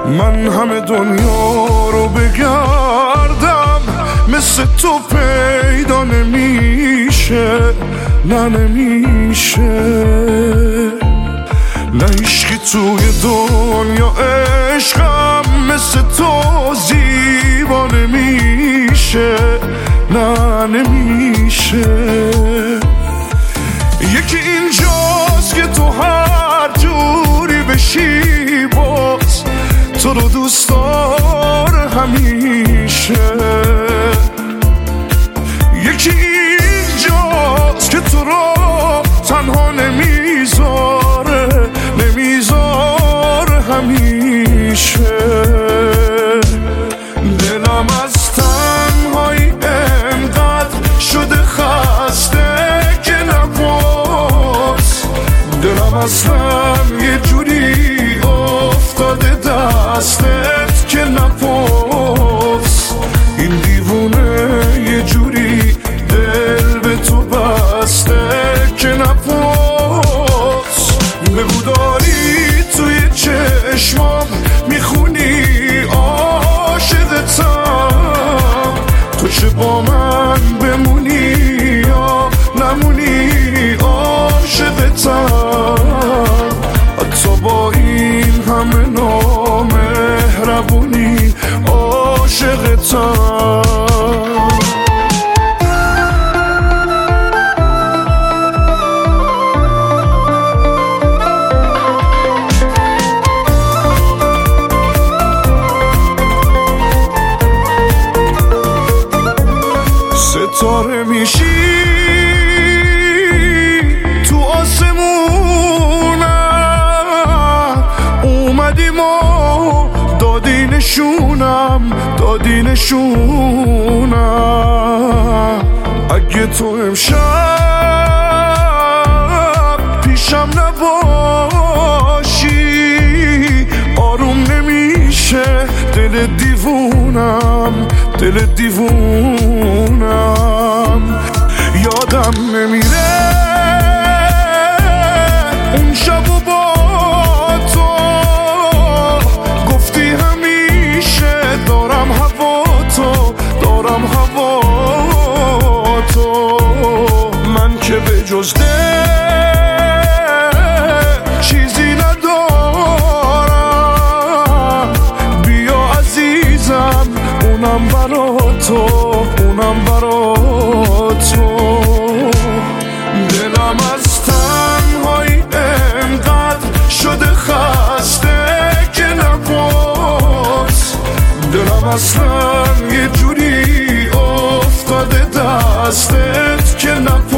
من همه دنیا رو بگردم مثل تو پیدا نمیشه، نه نمیشه. نه عشقی توی دنیا عشقم مثل تو زیبا نمیشه، نه نمیشه. یکی اینجاست که تو هر جوری بشی باز تو رو دوست داره همیشه. یکی اینجاست که تو رو تنها نمیذاره همیشه. دلم از تنهایی انقدر شده خسته که نباز، دلم اصلا یه جوری افتاده دستت که نپاس. این دیوونه یه جوری دل به تو بسته که نپاس. بگو داری توی چشمام میخونی عاشقتم، تو چه با من بمونی یا نمونی عاشقتم. حتی با این همه نامهربونی عاشقتم. ستاره میشی تو آسمونم، اومدیم و دادی نشونم. اگه تو امشب پیشم نباشی آروم نمیشه دل دیوونم. یادم نمیره اون شب و با تو گفتی همیشه دارم هوا تو. من که به جز دل چیزی ندارم، بیا عزیزم اونم برا تو. دلم از تنهایی انقدر شده خسته که نباز، دلم اصلا یه جوری افتاده دستت که نباز.